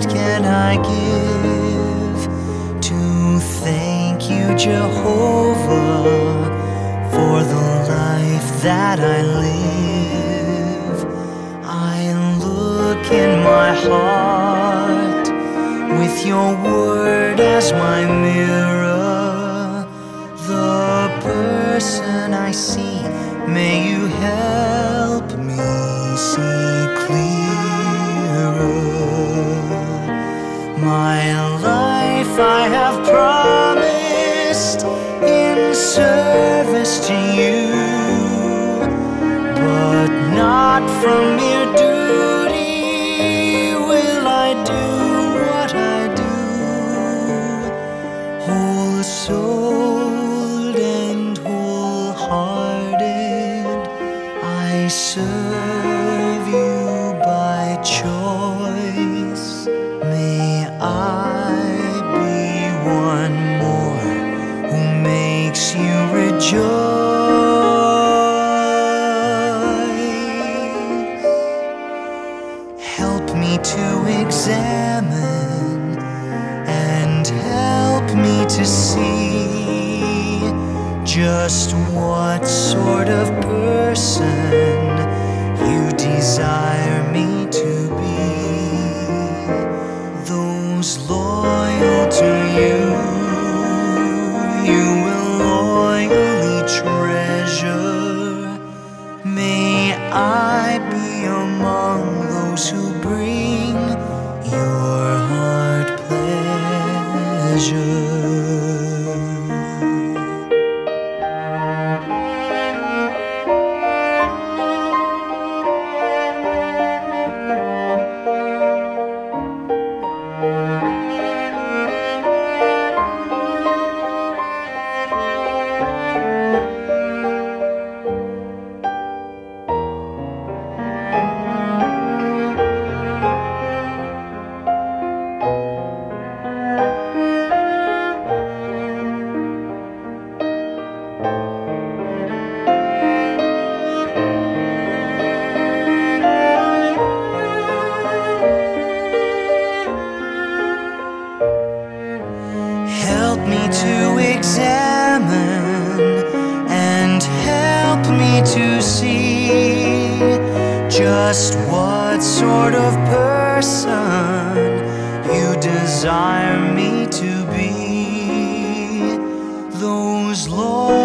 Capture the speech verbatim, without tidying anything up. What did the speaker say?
gift can I give to thank you, Jehovah, for the life that I live? I look in my heart with your word as my mirror. The person I see, may you help me see clearer. My life I have promised in service to you, but not from mere duty will I do what I do. Whole souled and wholehearted, I serve you by choice. May I be one more who makes you rejoice. Help me to examine and help me to see just what sort of person you desire me to be. Those loyal to you, you will loyally treasure. May I be among those who bring your heart pleasure. Help me to examine and help me to see just what sort of person you desire me to be. Those Lord